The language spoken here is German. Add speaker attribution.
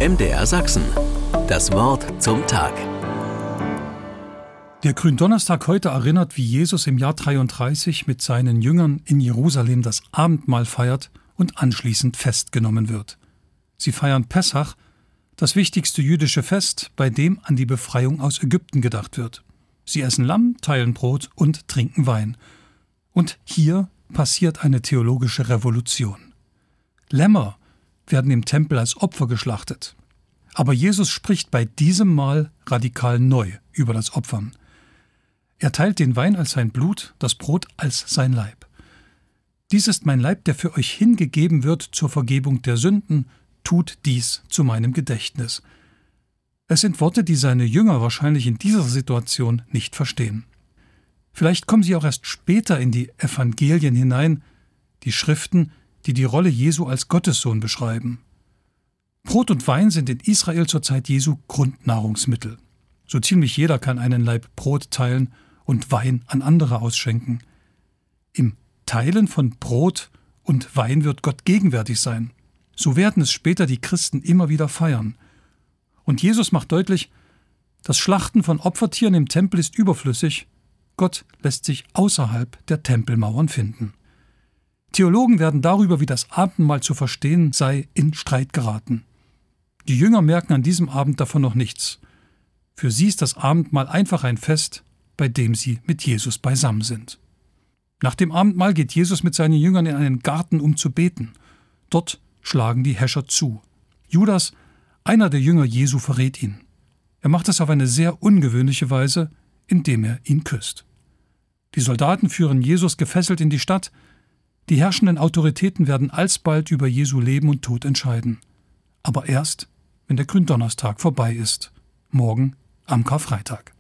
Speaker 1: MDR Sachsen. Das Wort zum Tag.
Speaker 2: Der Gründonnerstag heute erinnert, wie Jesus im Jahr 33 mit seinen Jüngern in Jerusalem das Abendmahl feiert und anschließend festgenommen wird. Sie feiern Pessach, das wichtigste jüdische Fest, bei dem an die Befreiung aus Ägypten gedacht wird. Sie essen Lamm, teilen Brot und trinken Wein. Und hier passiert eine theologische Revolution. Lämmer werden im Tempel als Opfer geschlachtet. Aber Jesus spricht bei diesem Mal radikal neu über das Opfern. Er teilt den Wein als sein Blut, das Brot als sein Leib. Dies ist mein Leib, der für euch hingegeben wird zur Vergebung der Sünden. Tut dies zu meinem Gedächtnis. Es sind Worte, die seine Jünger wahrscheinlich in dieser Situation nicht verstehen. Vielleicht kommen sie auch erst später in die Evangelien hinein, die Schriften, die die Rolle Jesu als Gottessohn beschreiben. Brot und Wein sind in Israel zur Zeit Jesu Grundnahrungsmittel. So ziemlich jeder kann einen Laib Brot teilen und Wein an andere ausschenken. Im Teilen von Brot und Wein wird Gott gegenwärtig sein. So werden es später die Christen immer wieder feiern. Und Jesus macht deutlich, das Schlachten von Opfertieren im Tempel ist überflüssig. Gott lässt sich außerhalb der Tempelmauern finden. Theologen werden darüber, wie das Abendmahl zu verstehen sei, in Streit geraten. Die Jünger merken an diesem Abend davon noch nichts. Für sie ist das Abendmahl einfach ein Fest, bei dem sie mit Jesus beisammen sind. Nach dem Abendmahl geht Jesus mit seinen Jüngern in einen Garten, um zu beten. Dort schlagen die Häscher zu. Judas, einer der Jünger Jesu, verrät ihn. Er macht es auf eine sehr ungewöhnliche Weise, indem er ihn küsst. Die Soldaten führen Jesus gefesselt in die Stadt. Die herrschenden Autoritäten werden alsbald über Jesu Leben und Tod entscheiden. Aber erst, wenn der Gründonnerstag vorbei ist. Morgen am Karfreitag.